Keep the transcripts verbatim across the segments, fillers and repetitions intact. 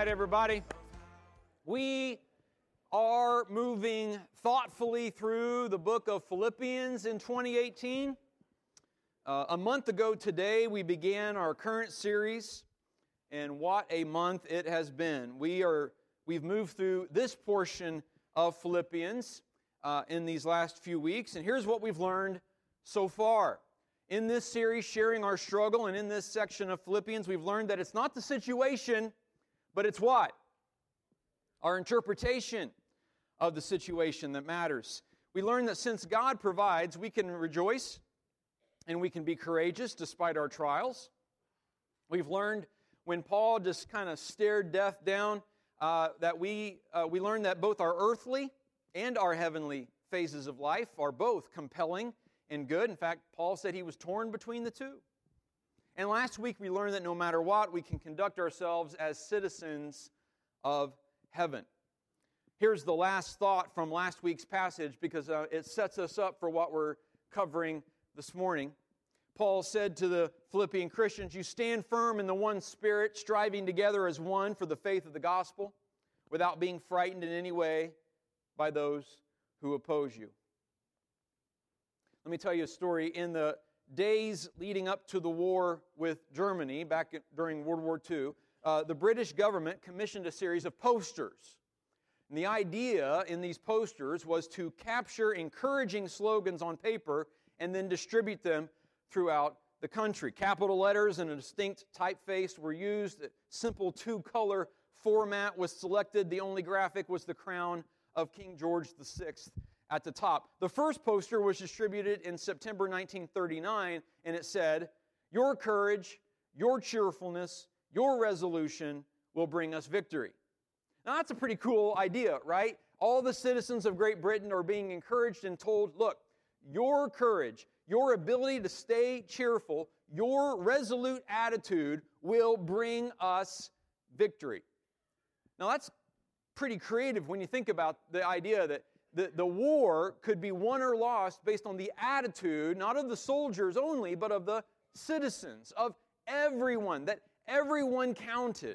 right, everybody. We are moving thoughtfully through the book of Philippians in twenty eighteen. Uh, a month ago today, we began our current series, and what a month it has been. We are, we've moved through this portion of Philippians uh, in these last few weeks, and here's what we've learned so far. In this series, sharing our struggle, and in this section of Philippians, we've learned that it's not the situation, but it's what? Our interpretation of the situation that matters. We learned that since God provides, we can rejoice and we can be courageous despite our trials. We've learned when Paul just kind of stared death down, uh, that we uh, we learned that both our earthly and our heavenly phases of life are both compelling and good. In fact, Paul said he was torn between the two. And last week we learned that no matter what, we can conduct ourselves as citizens of heaven. Here's the last thought from last week's passage because uh, it sets us up for what we're covering this morning. Paul said to the Philippian Christians, "You stand firm in the one Spirit, striving together as one for the faith of the gospel, without being frightened in any way by those who oppose you." Let me tell you a story. In the days leading up to the war with Germany, back during World War Two, uh, the British government commissioned a series of posters. And the idea in these posters was to capture encouraging slogans on paper and then distribute them throughout the country. Capital letters and a distinct typeface were used. A simple two-color format was selected. The only graphic was the crown of King George the Sixth at the top. The first poster was distributed in September nineteen thirty-nine, and it said, "Your courage, your cheerfulness, your resolution will bring us victory." Now that's a pretty cool idea, right? All the citizens of Great Britain are being encouraged and told, look, your courage, your ability to stay cheerful, your resolute attitude will bring us victory. Now that's pretty creative when you think about the idea that the, the war could be won or lost based on the attitude, not of the soldiers only, but of the citizens, of everyone, that everyone counted.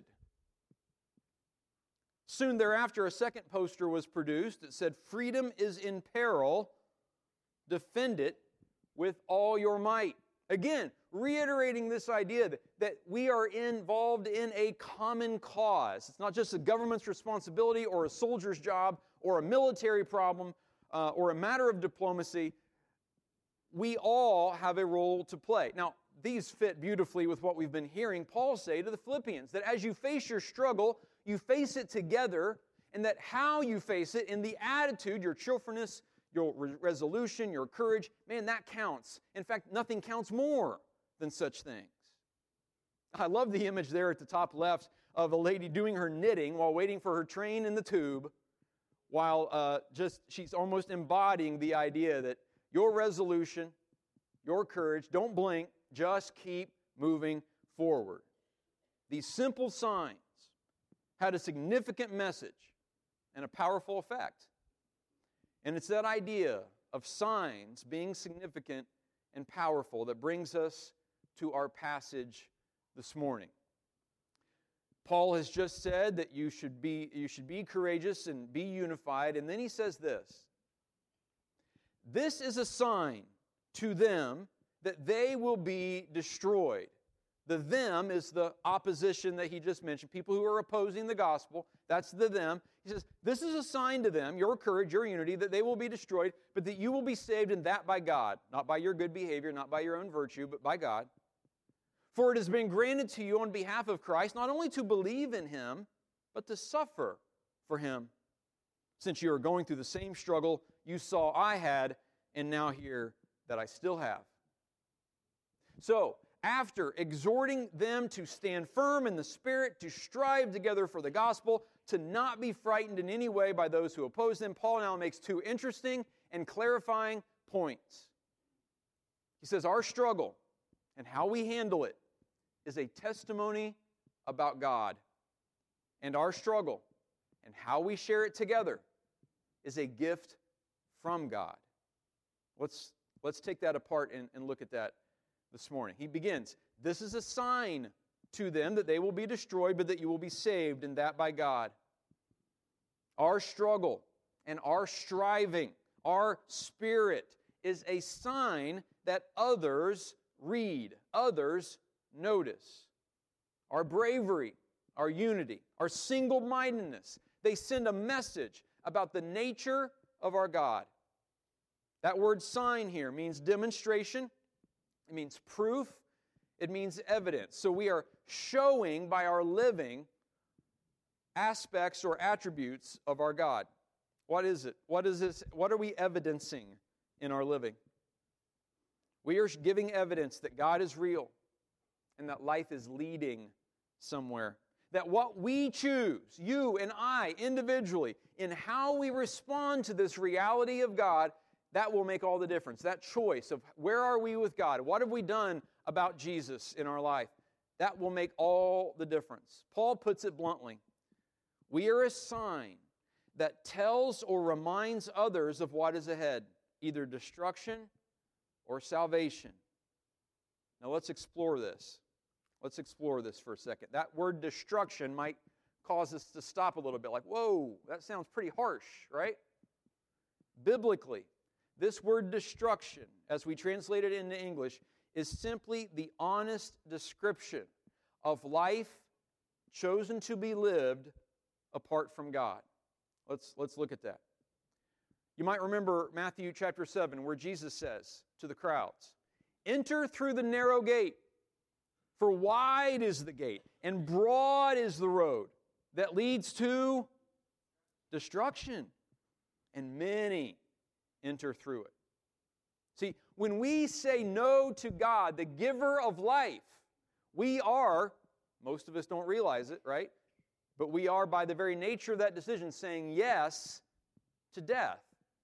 Soon thereafter, a second poster was produced that said, "Freedom is in peril. Defend it with all your might." Again, reiterating this idea that, that we are involved in a common cause. It's not just a government's responsibility or a soldier's job or a military problem uh, or a matter of diplomacy. We all have a role to play. Now, these fit beautifully with what we've been hearing Paul say to the Philippians, that as you face your struggle, you face it together, and that how you face it in the attitude, your cheerfulness, your re- resolution, your courage, man, that counts. In fact, nothing counts more than such things. I love the image there at the top left of a lady doing her knitting while waiting for her train in the tube, while uh, just she's almost embodying the idea that your resolution, your courage, don't blink, just keep moving forward. These simple signs had a significant message and a powerful effect. And it's that idea of signs being significant and powerful that brings us to our passage this morning. Paul has just said that you should be, you should be courageous and be unified, and then he says this, "This is a sign to them that they will be destroyed." The them is the opposition that he just mentioned, people who are opposing the gospel. That's the them. He says, this is a sign to them, your courage, your unity, that they will be destroyed, but that you will be saved, and that by God. Not by your good behavior, not by your own virtue, but by God. "For it has been granted to you on behalf of Christ, not only to believe in Him, but to suffer for Him, since you are going through the same struggle you saw I had, and now hear that I still have." So, after exhorting them to stand firm in the Spirit, to strive together for the gospel, to not be frightened in any way by those who oppose them, Paul now makes two interesting and clarifying points. He says our struggle and how we handle it is a testimony about God. And our struggle and how we share it together is a gift from God. Let's, let's take that apart and, and look at that this morning. He begins, "This is a sign to them that they will be destroyed, but that you will be saved, and that by God. Our struggle and our striving, our spirit, is a sign that others read, others notice. Our bravery, our unity, our single-mindedness, they send a message about the nature of our God. That word sign here means demonstration, it means proof, it means evidence. So we are showing by our living aspects or attributes of our God. What is it? What is this? What are we evidencing in our living? We are giving evidence that God is real and that life is leading somewhere. That what we choose, you and I individually, in how we respond to this reality of God, that will make all the difference. That choice of where are we with God? What have we done about Jesus in our life? That will make all the difference. Paul puts it bluntly. We are a sign that tells or reminds others of what is ahead, either destruction or salvation. Now let's explore this. Let's explore this for a second. That word destruction might cause us to stop a little bit, like, whoa, that sounds pretty harsh, right? Biblically, this word destruction, as we translate it into English, is simply the honest description of life chosen to be lived apart from God. Let's, let's look at that. You might remember Matthew chapter seven, where Jesus says to the crowds, "Enter through the narrow gate, for wide is the gate, and broad is the road that leads to destruction, and many enter through it." See, when we say no to God, the giver of life, we are, most of us don't realize it, right? But we are, by the very nature of that decision, saying yes to death.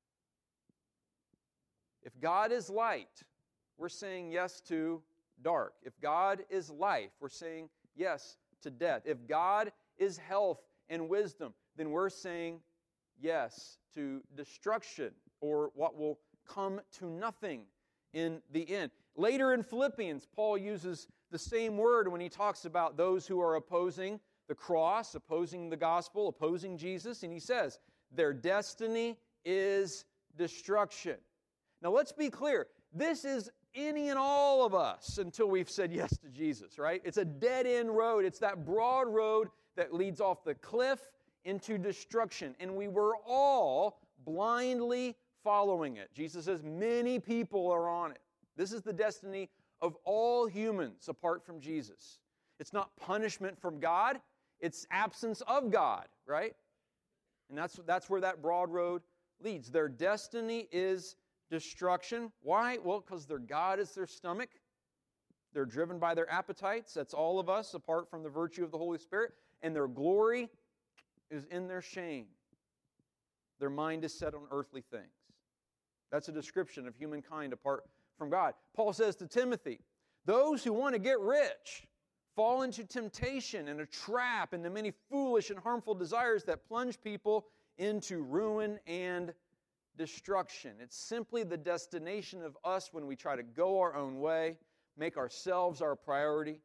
If God is light, we're saying yes to dark. If God is life, we're saying yes to death. If God is health and wisdom, then we're saying yes to destruction, or what will come to nothing in the end. Later in Philippians, Paul uses the same word when he talks about those who are opposing the cross, opposing the gospel, opposing Jesus, and he says, their destiny is destruction. Now let's be clear, this is any and all of us until we've said yes to Jesus, right? It's a dead-end road. It's that broad road that leads off the cliff into destruction, and we were all blindly following it. Jesus says many people are on it. This is the destiny of all humans apart from Jesus. It's not punishment from God, it's absence of God, right? And that's, that's where that broad road leads. Their destiny is destruction. Why? Well, because their God is their stomach. They're driven by their appetites. That's all of us apart from the virtue of the Holy Spirit. And their glory is in their shame. Their mind is set on earthly things. That's a description of humankind apart from God. Paul says to Timothy, those who want to get rich fall into temptation and a trap and the many foolish and harmful desires that plunge people into ruin and destruction. It's simply the destination of us when we try to go our own way, make ourselves our priority.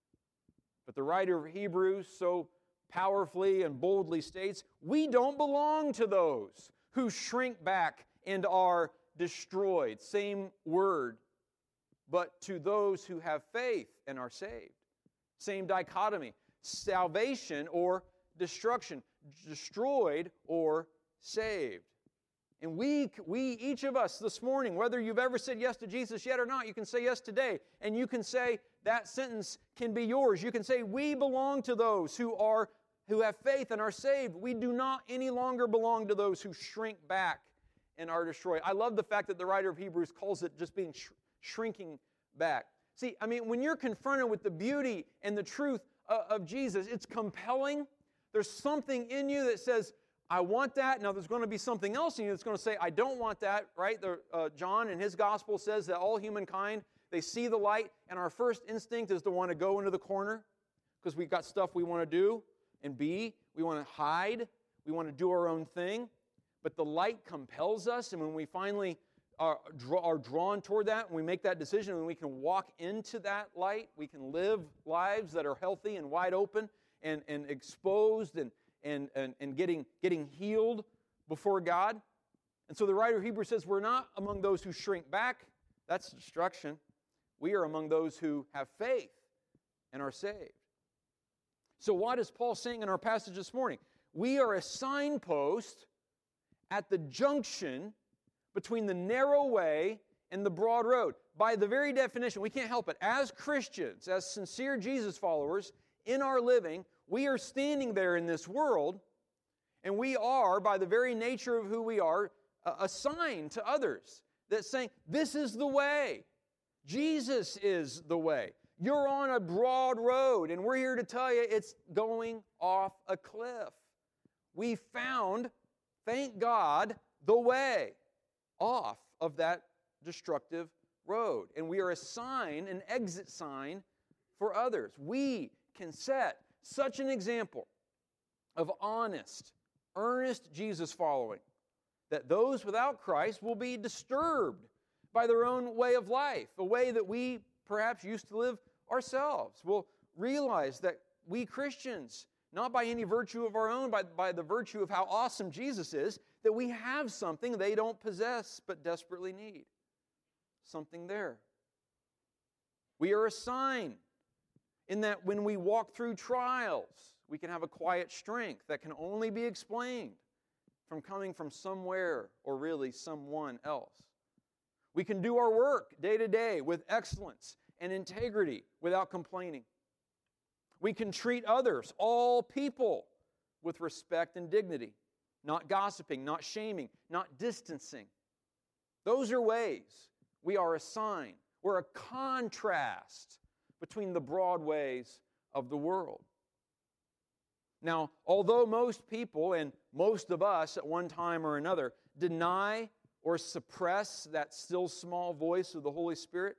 But the writer of Hebrews so powerfully and boldly states, we don't belong to those who shrink back and are destroyed. Same word, but to those who have faith and are saved. Same dichotomy. Salvation or destruction. Destroyed or saved. And we, we, each of us this morning, whether you've ever said yes to Jesus yet or not, you can say yes today. And you can say that sentence can be yours. You can say, we belong to those who are who have faith and are saved. We do not any longer belong to those who shrink back and are destroyed. I love the fact that the writer of Hebrews calls it just being sh- shrinking back. See, I mean, when you're confronted with the beauty and the truth uh, of Jesus, it's compelling. There's something in you that says, I want that. Now, there's going to be something else in you that's going to say, I don't want that, right? The, uh, John in his gospel says that all humankind, they see the light, and our first instinct is to want to go into the corner because we've got stuff we want to do and be. We want to hide. We want to do our own thing. But the light compels us, and when we finally are, draw, are drawn toward that, and we make that decision, and we can walk into that light, we can live lives that are healthy and wide open and, and exposed and, and, and, and getting, getting healed before God. And so the writer of Hebrews says we're not among those who shrink back. That's destruction. We are among those who have faith and are saved. So what is Paul saying in our passage this morning? We are a signpost at the junction between the narrow way and the broad road. By the very definition, we can't help it. As Christians, as sincere Jesus followers, in our living, we are standing there in this world, and we are, by the very nature of who we are, a sign to others that's saying, this is the way. Jesus is the way. You're on a broad road, and we're here to tell you it's going off a cliff. We found, thank God, the way off of that destructive road. And we are a sign, an exit sign for others. We can set such an example of honest, earnest Jesus following that those without Christ will be disturbed by their own way of life, a way that we perhaps used to live ourselves. We'll realize that we Christians, not by any virtue of our own, but by the virtue of how awesome Jesus is, that we have something they don't possess but desperately need. Something there. We are a sign in that when we walk through trials, we can have a quiet strength that can only be explained from coming from somewhere or really someone else. We can do our work day to day with excellence and integrity without complaining. We can treat others, all people, with respect and dignity, not gossiping, not shaming, not distancing. Those are ways we are a sign. We're a contrast between the broad ways of the world. Now, although most people and most of us at one time or another deny or suppress that still small voice of the Holy Spirit,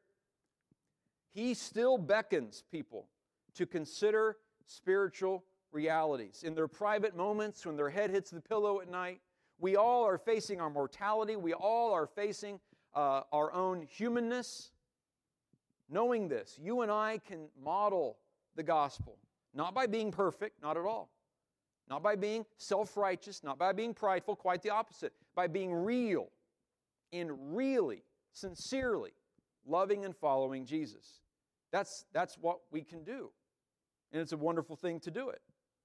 He still beckons people to consider spiritual realities. In their private moments, when their head hits the pillow at night, we all are facing our mortality. We all are facing uh, our own humanness. Knowing this, you and I can model the gospel, not by being perfect, not at all. Not by being self-righteous, not by being prideful, quite the opposite. By being real and really, sincerely loving and following Jesus. That's, that's what we can do. And it's a wonderful thing to do it.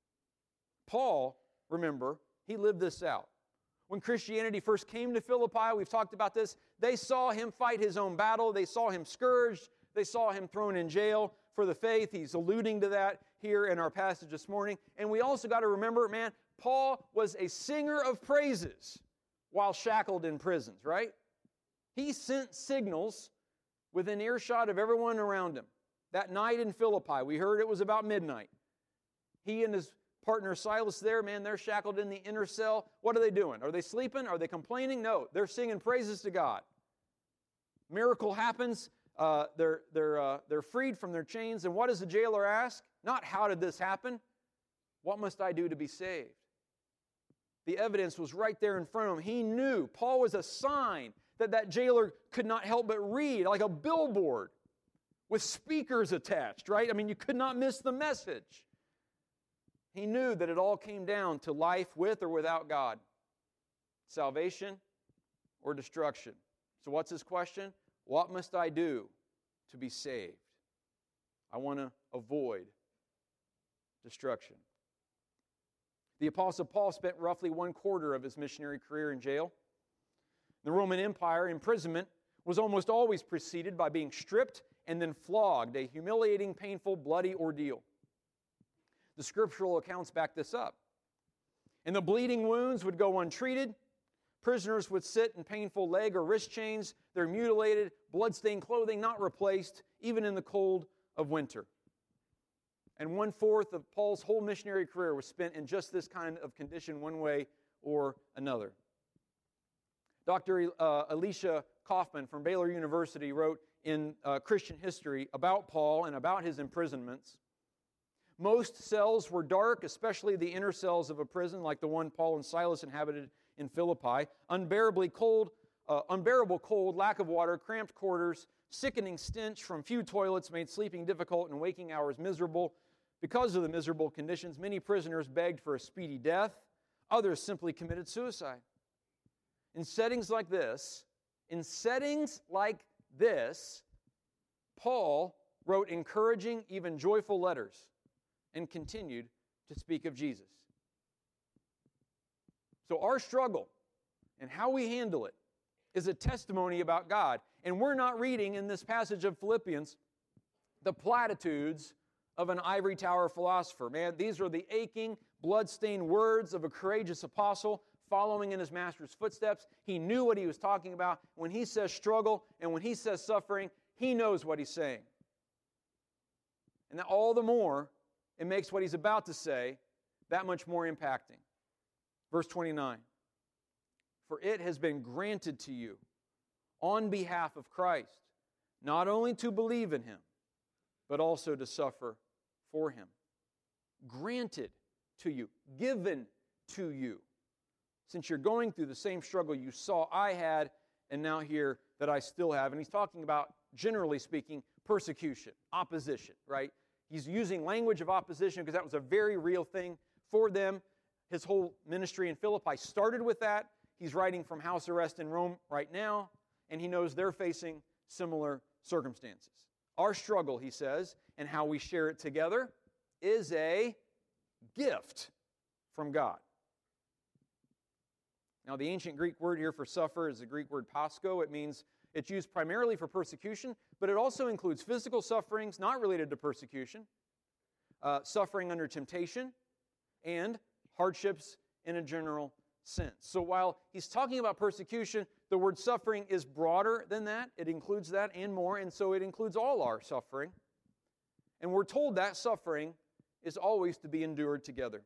Paul, remember, he lived this out. When Christianity first came to Philippi, we've talked about this, they saw him fight his own battle. They saw him scourged. They saw him thrown in jail for the faith. He's alluding to that here in our passage this morning. And we also got to remember, man, Paul was a singer of praises while shackled in prisons, right? He sent signals within earshot of everyone around him. That night in Philippi, we heard it was about midnight. He and his partner Silas there, man, they're shackled in the inner cell. What are they doing? Are they sleeping? Are they complaining? No, they're singing praises to God. Miracle happens. Uh, they're, they're, uh, they're freed from their chains. And what does the jailer ask? Not how did this happen? What must I do to be saved? The evidence was right there in front of him. He knew. Paul was a sign that that jailer could not help but read, like a billboard with speakers attached, right? I mean, you could not miss the message. He knew that it all came down to life with or without God, salvation or destruction. So what's his question? What must I do to be saved? I want to avoid destruction. The Apostle Paul spent roughly one quarter of his missionary career in jail. The Roman Empire imprisonment was almost always preceded by being stripped and then flogged, a humiliating, painful, bloody ordeal. The scriptural accounts back this up. And the bleeding wounds would go untreated. Prisoners would sit in painful leg or wrist chains. Their mutilated, blood-stained clothing not replaced, even in the cold of winter. And one-fourth of Paul's whole missionary career was spent in just this kind of condition, one way or another. Doctor Uh, Elisha Kaufman from Baylor University wrote in uh, Christian History about Paul and about his imprisonments. Most cells were dark, especially the inner cells of a prison like the one Paul and Silas inhabited in Philippi, unbearably cold uh, unbearable cold, lack of water, cramped quarters, sickening stench from few toilets made sleeping difficult and waking hours miserable. Because of the miserable conditions, many prisoners begged for a speedy death. Others simply committed suicide. In settings like this, in settings like this, Paul wrote encouraging, even joyful letters and continued to speak of Jesus. So our struggle and how we handle it is a testimony about God. And we're not reading in this passage of Philippians the platitudes of an ivory tower philosopher. Man, these are the aching, blood-stained words of a courageous apostle following in his master's footsteps. He knew what he was talking about. When he says struggle and when he says suffering, he knows what he's saying. And that all the more, it makes what he's about to say that much more impacting. Verse twenty-nine, for it has been granted to you on behalf of Christ, not only to believe in Him, but also to suffer for Him. Granted to you, given to you. Since you're going through the same struggle you saw I had, and now here that I still have. And he's talking about, generally speaking, persecution, opposition, right? He's using language of opposition because that was a very real thing for them. His whole ministry in Philippi started with that. He's writing from house arrest in Rome right now, and he knows they're facing similar circumstances. Our struggle, he says, and how we share it together is a gift from God. Now, the ancient Greek word here for suffer is the Greek word pascho. It means it's used primarily for persecution, but it also includes physical sufferings not related to persecution, uh, suffering under temptation, and hardships in a general sense. So while he's talking about persecution, the word suffering is broader than that. It includes that and more, and so it includes all our suffering. And we're told that suffering is always to be endured together.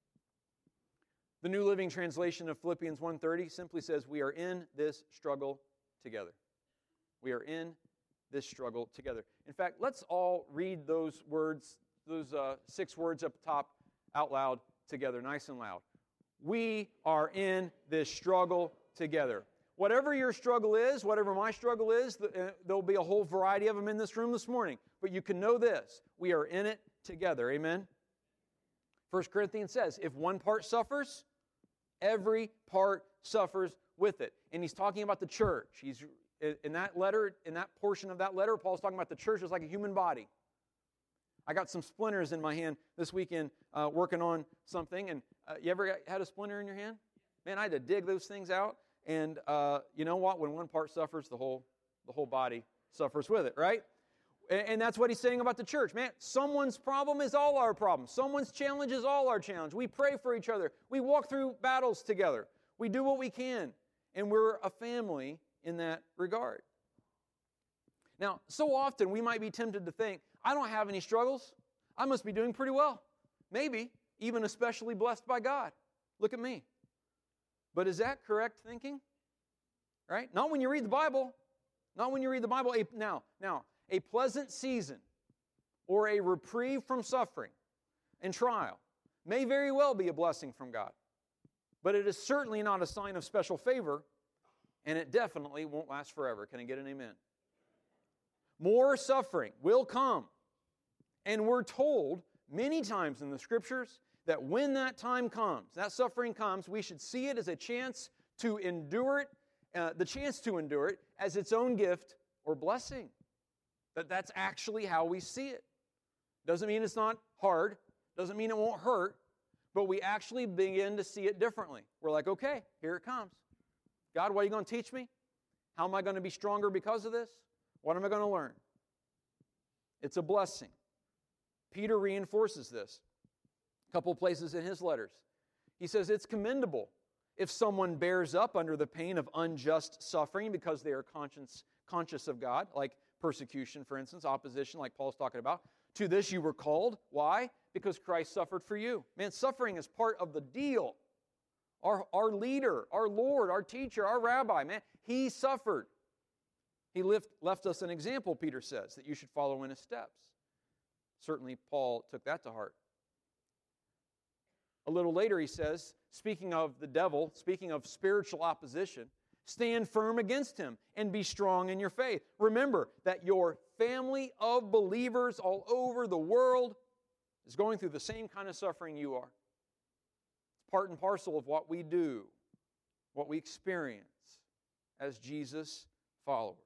The New Living Translation of Philippians one thirty simply says, we are in this struggle together. We are in this struggle together. In fact, let's all read those words, those uh, six words up top out loud together, nice and loud. We are in this struggle together. Whatever your struggle is, whatever my struggle is, there'll be a whole variety of them in this room this morning. But you can know this, we are in it together, amen? First Corinthians says, if one part suffers, every part suffers with it. And he's talking about the church. He's in that letter, in that portion of that letter, Paul's talking about the church as like a human body. I got some splinters in my hand this weekend uh, working on something. And uh, you ever had a splinter in your hand? Man, I had to dig those things out. And uh, you know what? When one part suffers, the whole the whole body suffers with it, right? And, and that's what he's saying about the church. Man, someone's problem is all our problem. Someone's challenge is all our challenge. We pray for each other. We walk through battles together. We do what we can. And we're a family in that regard. Now, so often we might be tempted to think, I don't have any struggles. I must be doing pretty well. Maybe even especially blessed by God. Look at me. But is that correct thinking? Right? Not when you read the Bible. Not when you read the Bible. A, now, now, a pleasant season or a reprieve from suffering and trial may very well be a blessing from God. But it is certainly not a sign of special favor, and it definitely won't last forever. Can I get an amen? More suffering will come. And we're told many times in the Scriptures that when that time comes, that suffering comes, we should see it as a chance to endure it, uh, the chance to endure it as its own gift or blessing. That that's actually how we see it. Doesn't mean it's not hard. Doesn't mean it won't hurt. But we actually begin to see it differently. We're like, okay, here it comes. God, what are you going to teach me? How am I going to be stronger because of this? What am I going to learn? It's a blessing. Peter reinforces this a couple places in his letters. He says it's commendable if someone bears up under the pain of unjust suffering because they are conscious, conscious of God, like persecution, for instance, opposition, like Paul's talking about. To this you were called. Why? Because Christ suffered for you. Man, suffering is part of the deal. Our, our leader, our Lord, our teacher, our rabbi, man, he suffered. He left, left us an example, Peter says, that you should follow in his steps. Certainly, Paul took that to heart. A little later, he says, speaking of the devil, speaking of spiritual opposition, Stand firm against him and be strong in your faith. Remember that your family of believers all over the world is going through the same kind of suffering you are. It's part and parcel of what we do, what we experience as Jesus followers.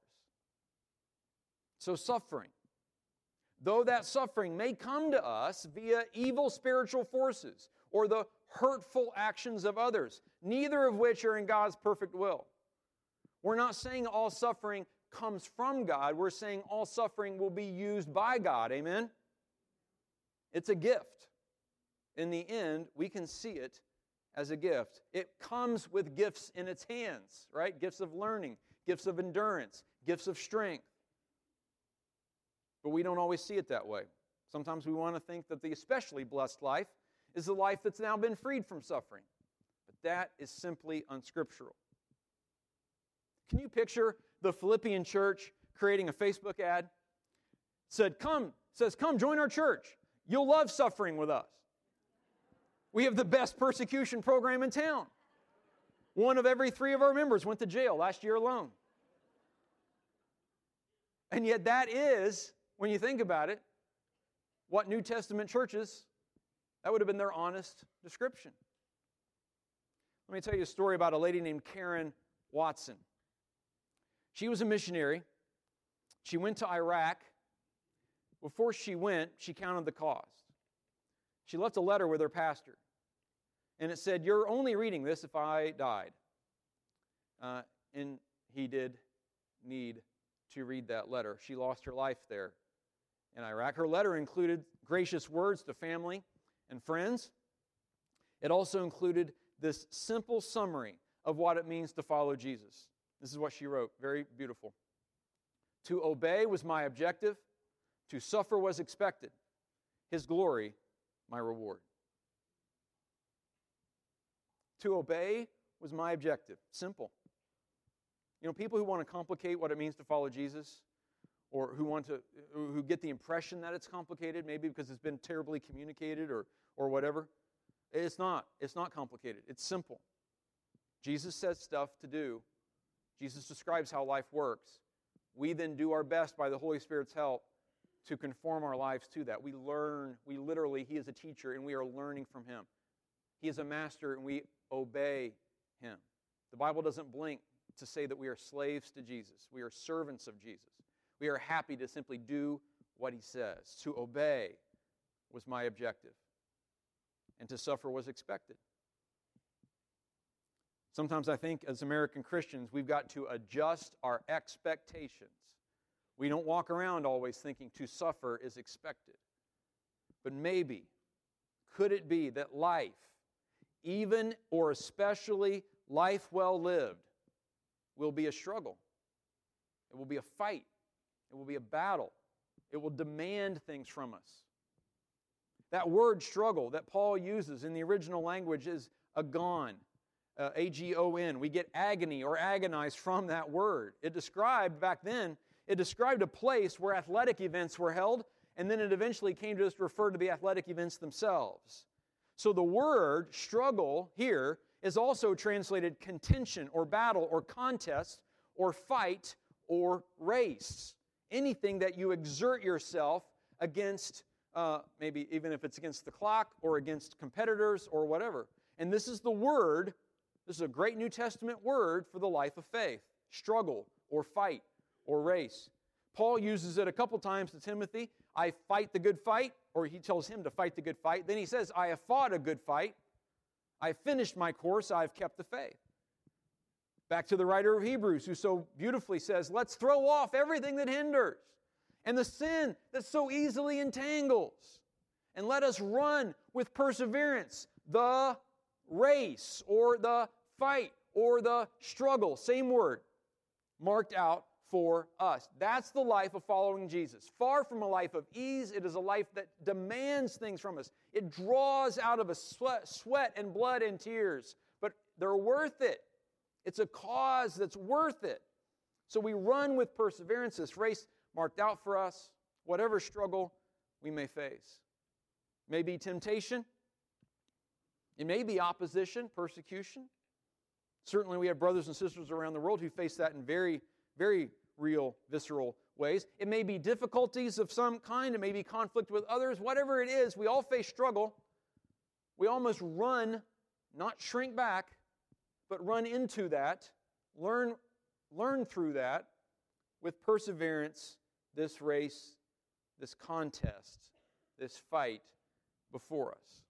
So suffering, though that suffering may come to us via evil spiritual forces or the hurtful actions of others, neither of which are in God's perfect will. We're not saying all suffering comes from God. We're saying all suffering will be used by God. Amen? It's a gift. In the end, we can see it as a gift. It comes with gifts in its hands, right? Gifts of learning, gifts of endurance, gifts of strength. But we don't always see it that way. Sometimes we want to think that the especially blessed life is the life that's now been freed from suffering. But that is simply unscriptural. Can you picture the Philippian church creating a Facebook ad? Said, come, says, come join our church. You'll love suffering with us. We have the best persecution program in town. One of every three of our members went to jail last year alone. And yet that is, when you think about it, what New Testament churches, that would have been their honest description. Let me tell you a story about a lady named Karen Watson. She was a missionary. She went to Iraq. Before she went, she counted the cost. She left a letter with her pastor. And it said, you're only reading this if I died. Uh, and he did need to read that letter. She lost her life there in Iraq. Her letter included gracious words to family and friends. It also included this simple summary of what it means to follow Jesus. This is what she wrote. Very beautiful. To obey was my objective. To suffer was expected. His glory, my reward. To obey was my objective. Simple. You know, people who want to complicate what it means to follow Jesus, or who want to, who get the impression that it's complicated, maybe because it's been terribly communicated or or whatever. It's not. It's not complicated. It's simple. Jesus says stuff to do. Jesus describes how life works. We then do our best by the Holy Spirit's help to conform our lives to that. We learn, we literally, He is a teacher and we are learning from Him. He is a master and we obey Him. The Bible doesn't blink to say that we are slaves to Jesus. We are servants of Jesus. We are happy to simply do what He says. To obey was my objective, and to suffer was expected. Sometimes I think as American Christians, we've got to adjust our expectations. We don't walk around always thinking to suffer is expected. But maybe, could it be that life, even or especially life well lived, will be a struggle? It will be a fight. It will be a battle. It will demand things from us. That word struggle that Paul uses in the original language is agon. Uh, A G O N. We get agony or agonize from that word. It described, back then, it described a place where athletic events were held, and then it eventually came to just refer to the athletic events themselves. So the word struggle here is also translated contention or battle or contest or fight or race. Anything that you exert yourself against, uh, maybe even if it's against the clock or against competitors or whatever. And this is the word. This is a great New Testament word for the life of faith. Struggle or fight or race. Paul uses it a couple times to Timothy. I fight the good fight, or he tells him to fight the good fight. Then he says, I have fought a good fight. I have finished my course. I have kept the faith. Back to the writer of Hebrews, who so beautifully says, let's throw off everything that hinders and the sin that so easily entangles, and let us run with perseverance the race or the fight or the struggle, same word, marked out for us. That's the life of following Jesus. Far from a life of ease, it is a life that demands things from us. It draws out of us sweat, sweat and blood and tears, but they're worth it. It's a cause that's worth it. So we run with perseverance this race marked out for us, whatever struggle we may face. Maybe temptation. It may be opposition, persecution. Certainly we have brothers and sisters around the world who face that in very, very real, visceral ways. It may be difficulties of some kind. It may be conflict with others. Whatever it is, we all face struggle. We almost run, not shrink back, but run into that, learn, learn through that with perseverance, this race, this contest, this fight before us.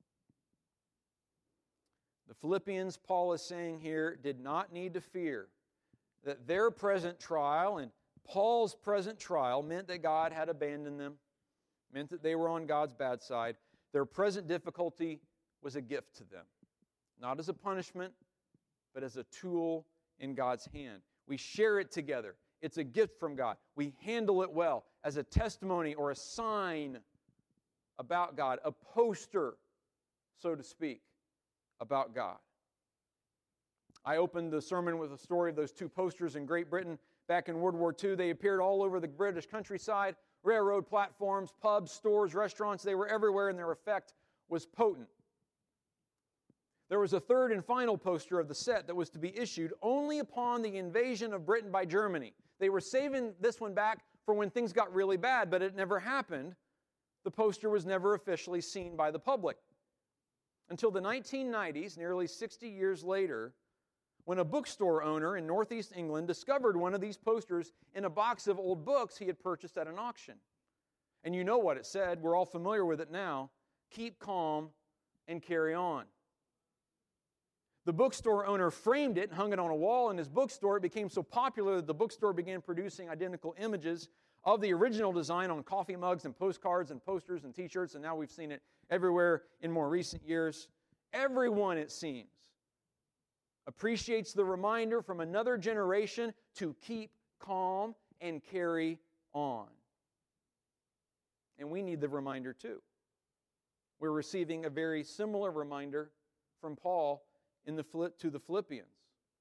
The Philippians, Paul is saying here, did not need to fear that their present trial and Paul's present trial meant that God had abandoned them, meant that they were on God's bad side. Their present difficulty was a gift to them, not as a punishment, but as a tool in God's hand. We share it together. It's a gift from God. We handle it well as a testimony or a sign about God, a poster, so to speak, about God. I opened the sermon with a story of those two posters in Great Britain back in World War Two. They appeared all over the British countryside, railroad platforms, pubs, stores, restaurants. They were everywhere, and their effect was potent. There was a third and final poster of the set that was to be issued only upon the invasion of Britain by Germany. They were saving this one back for when things got really bad, but it never happened. The poster was never officially seen by the public. Until the nineteen nineties, nearly sixty years later, when a bookstore owner in northeast England discovered one of these posters in a box of old books he had purchased at an auction. And you know what it said. We're all familiar with it now. Keep calm and carry on. The bookstore owner framed it and hung it on a wall in his bookstore. It became so popular that the bookstore began producing identical images of the original design on coffee mugs and postcards and posters and t-shirts, and now we've seen it everywhere in more recent years. Everyone, it seems, appreciates the reminder from another generation to keep calm and carry on. And we need the reminder too. We're receiving a very similar reminder from Paul in the to the Philippians.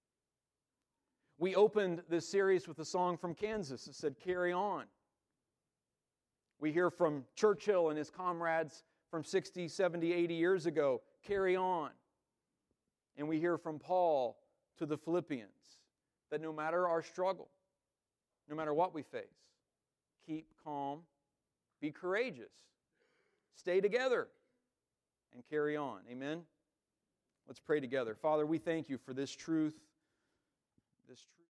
We opened this series with a song from Kansas that said, "Carry on." We hear from Churchill and his comrades from sixty, seventy, eighty years ago, "Carry on." And we hear from Paul to the Philippians that no matter our struggle, no matter what we face, keep calm, be courageous, stay together, and carry on. Amen? Let's pray together. Father, we thank you for this truth, this truth.